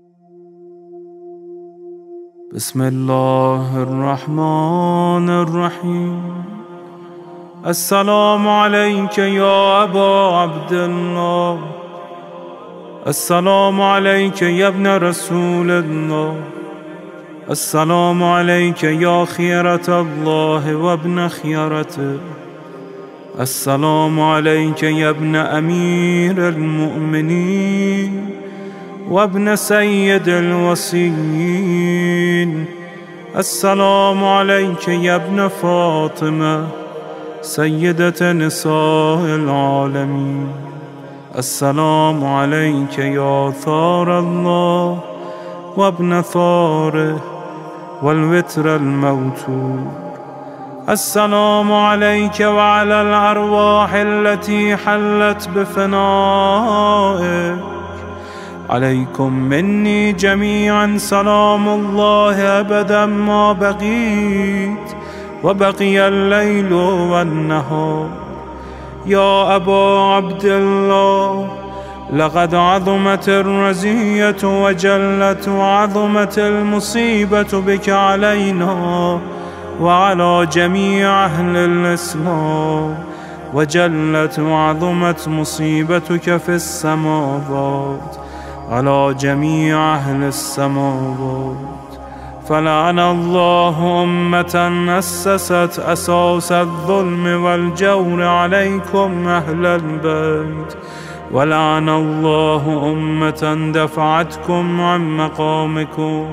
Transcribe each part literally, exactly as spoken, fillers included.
بسم الله الرحمن الرحيم. السلام عليك يا أبا عبد الله، السلام عليك يا ابن رسول الله، السلام عليك يا خيرة الله وابن خيرته، السلام عليك يا ابن أمير المؤمنين وابن سيد الوصيين، السلام عليك يا ابن فاطمة سيدة نساء العالمين، السلام عليك يا ثار الله وابن ثاره والوتر الموتور، السلام عليك وعلى الأرواح التي حلت بفنائك، عليكم مني جميعا سلام الله أبدا ما بقيت وبقي الليل والنهار. يا أبا عبد الله، لقد عظمت الرزية وجلت وعظمت المصيبة بك علينا وعلى جميع أهل الإسلام، وجلت وعظمت مصيبتك في السماوات على جميع أهل السماوات. فلعن الله أمة أسست أساس الظلم والجور عليكم أهل البيت، ولعن الله أمة دفعتكم عن مقامكم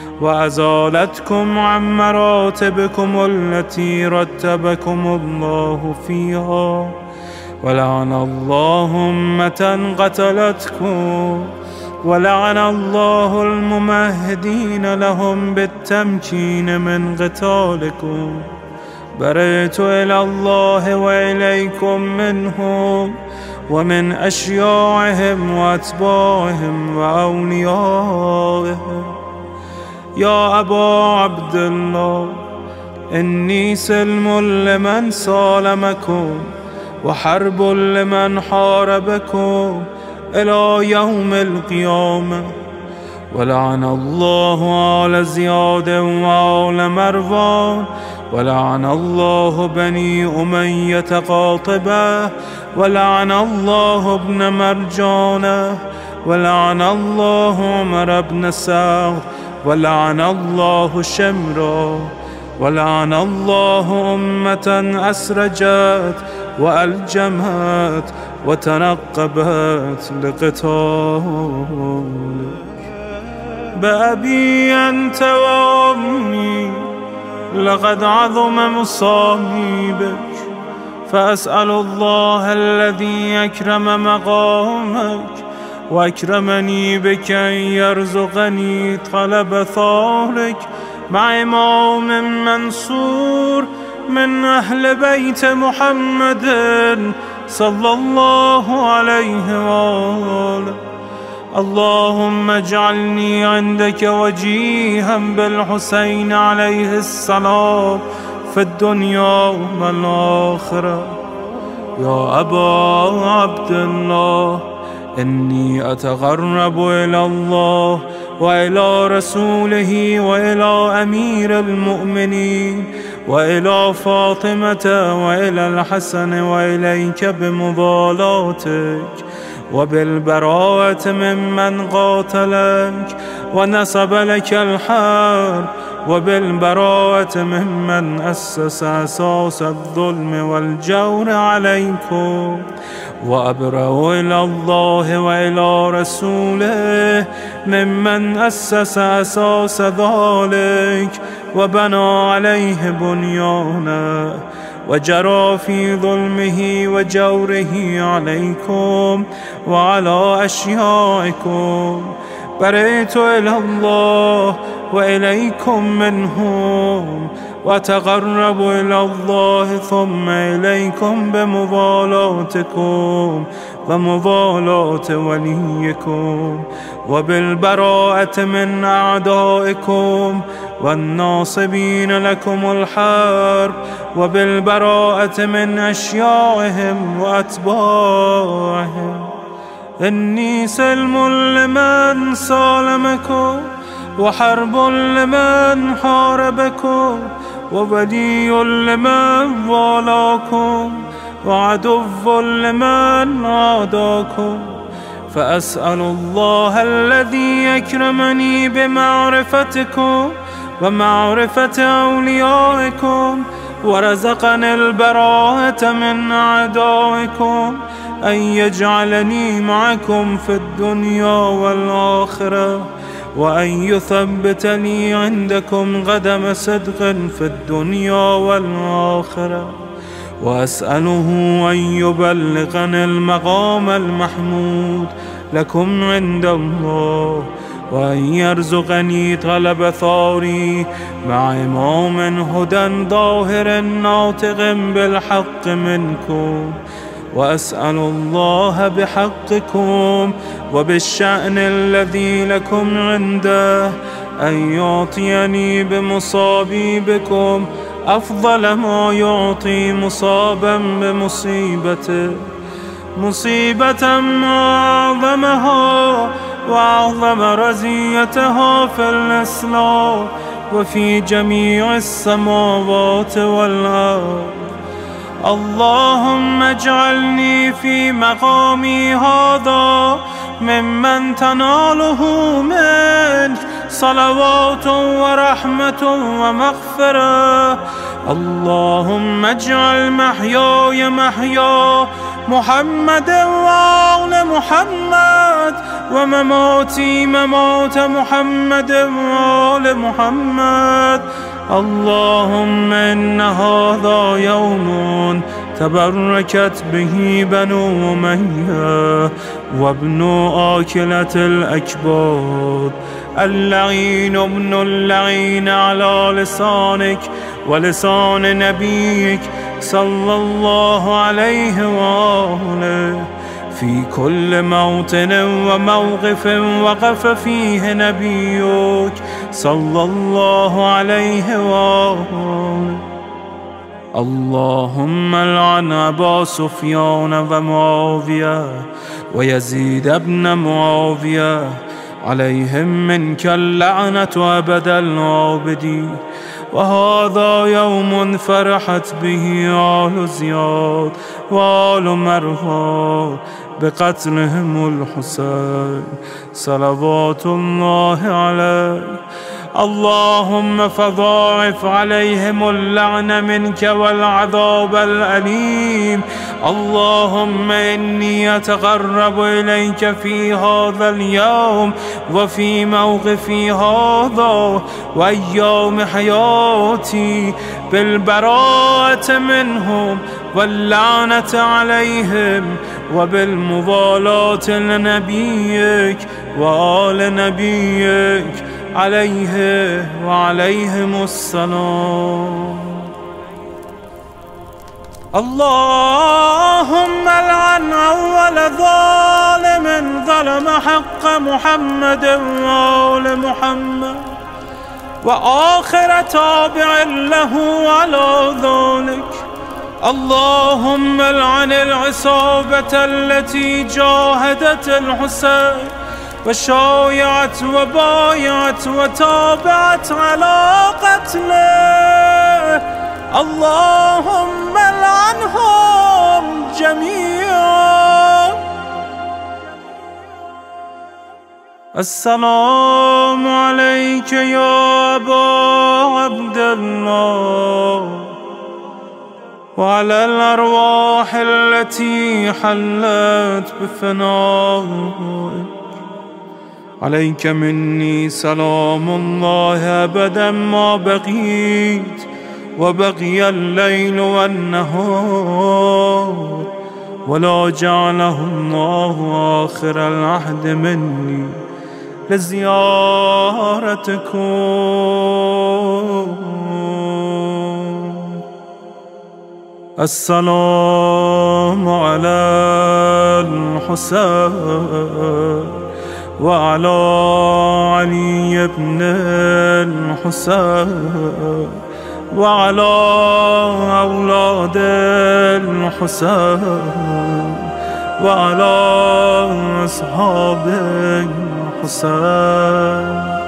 وأزالتكم عن مراتبكم التي رتبكم الله فيها، ولعن الله أمة قتلتكم، ولعن الله الممهدين لهم بالتمكين من قتالكم. برئت إلى الله وإليكم منهم ومن أشياعهم وأتباعهم وأوليائهم. يا أبا عبد الله، إني سلم لمن سالمكم وحرب لمن حاربكم إلى يوم القيامة. ولعن الله آل زياد وآل مروان، ولعن الله بني أمية قاطبة، ولعن الله ابن مرجانة، ولعن الله عمر بن سعد، ولعن الله شمرا، ولعن الله أمة أسرجت وألجمت وتنقبت لقتالك. بأبي أنت وأمي، لقد عظم مصابيبك، فأسأل الله الذي أكرم مقامك وأكرمني بك أن يرزقني طلب ثارك مع إمام منصور من أهل بيت محمد صلى الله عليه وآله. اللهم اجعلني عندك وجيها بالحسين عليه السلام في الدنيا والآخرة. يا أبا عبد الله، إني أتقرب إلى الله وإلى رسوله وإلى أمير المؤمنين وإلى فاطمة وإلى الحسن وإليك بمضالاتك وبالبراءة ممن قاتلك ونصب لك الحرب، وبالبراءة ممن أسس أساس الظلم والجور عليكم. وأبرأ إلى الله وإلى رسوله ممن أسس أساس ذلك وبنى عليه بنيانا وجرى في ظلمه وجوره عليكم وعلى أشيائكم. برئت إلى الله وإليكم منهم، وتقرب إلى الله ثم إليكم بمضالاتكم ومضالاة وليكم، وبالبراءة من أعدائكم والناصبين لكم الحرب، وبالبراءة من أشياعهم وأتباعهم. إني سلم لمن سالمكم، وحرب لمن حاربكم، وولي لمن والاكم، وعدو لمن عاداكم. فأسأل الله الذي يكرمني بمعرفتكم ومعرفة أوليائكم، ورزقني البراءة من أعدائكم، أن يجعلني معكم في الدنيا والآخرة، وأن يثبت لي عندكم قدم صدق في الدنيا والآخرة. وأسأله أن يبلغني المقام المحمود لكم عند الله، وأن يرزقني طلب ثاري مع إمام هدى ظاهر ناطق بالحق منكم. وأسأل الله بحقكم وبالشأن الذي لكم عنده أن يعطيني بمصابي بكم أفضل ما يعطي مصابا بمصيبته، مصيبة ما أعظمها وأعظم رزيتها في الإسلام وفي جميع السماوات والأرض. اللهم اجعلني في مقامي هذا ممن تناله منك صلوات ورحمة ومغفرة. اللهم اجعل محياي محيا محمد وآل محمد، ومماتي ممات محمد وآل محمد. اللهم إن هذا يوم تبركت به بنو أمية وابن آكلة الأكباد، اللعين ابن اللعين على لسانك ولسان نبيك صلى الله عليه وآله، في كل موطن وموقف وقف فيه نبيك صلى الله عليه وآله. اللهم لعن أبا سفيان ومعاوية ويزيد بن معاوية، عليهم منك اللعنة أبد العابدين. وهذا يوم فرحت به آل زياد وآل مروان بقتلهم الحسين صلوات الله عليه. اللهم فضاعف عليهم اللعن منك والعذاب الأليم. اللهم إني أتقرب إليك في هذا اليوم وفي موقفي هذا وأيام حياتي بالبراءة منهم واللعنة عليهم، وبالموالاة لنبيك وآل نبيك عليه وعليهم السلام. اللهم لعن أول ظالم ظلم حق محمد وآل محمد، وآخر تابع له على ذلك. اللهم لعن العصابة التي جاهدت الحسين وشايعت وبايعت وتابعت على قتله. اللهم لعنهم جميعا. السلام عليك يا أبا عبد الله، وعلى الأرواح التي حلت بفنائك. عليك مني سلام الله أبدا ما بقيت وبقي الليل والنهار، ولا جعله الله آخر العهد مني لزيارتكم. السلام على الحسين وعلى علي بن الحسين وعلى أولاد الحسين وعلى أصحاب الحسين.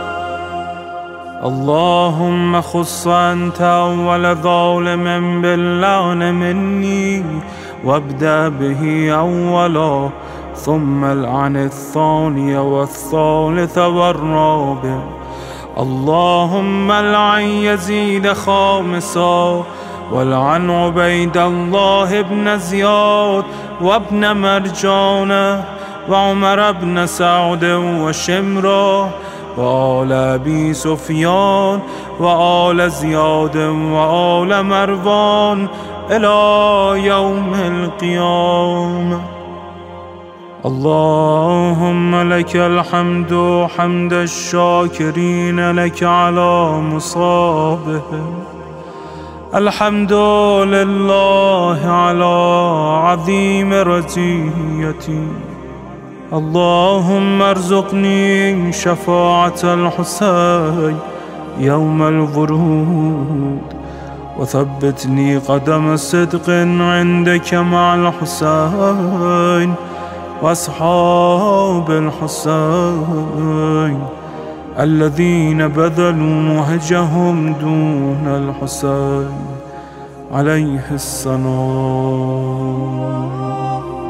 اللهم خص أنت أول ظالم باللعن مني، وابدأ به أولا، ثم العن الثاني والثالث والرابع. اللهم العن يزيد خامسا، والعن عبيد الله بن زياد وابن مرجانة وعمر بن سعد وشمرة وآل أبي سفيان وآل زياد وآل مروان إلى يوم القيامة. اللهم لك الحمد حمد الشاكرين لك على مصابهم. الحمد لله على عظيم رزيتي. اللهم ارزقني شفاعة الحسين يوم الورود، وثبتني قدم صدق عندك مع الحسين وأصحاب الحسين الذين بذلوا مهجهم دون الحسين عليه السلام.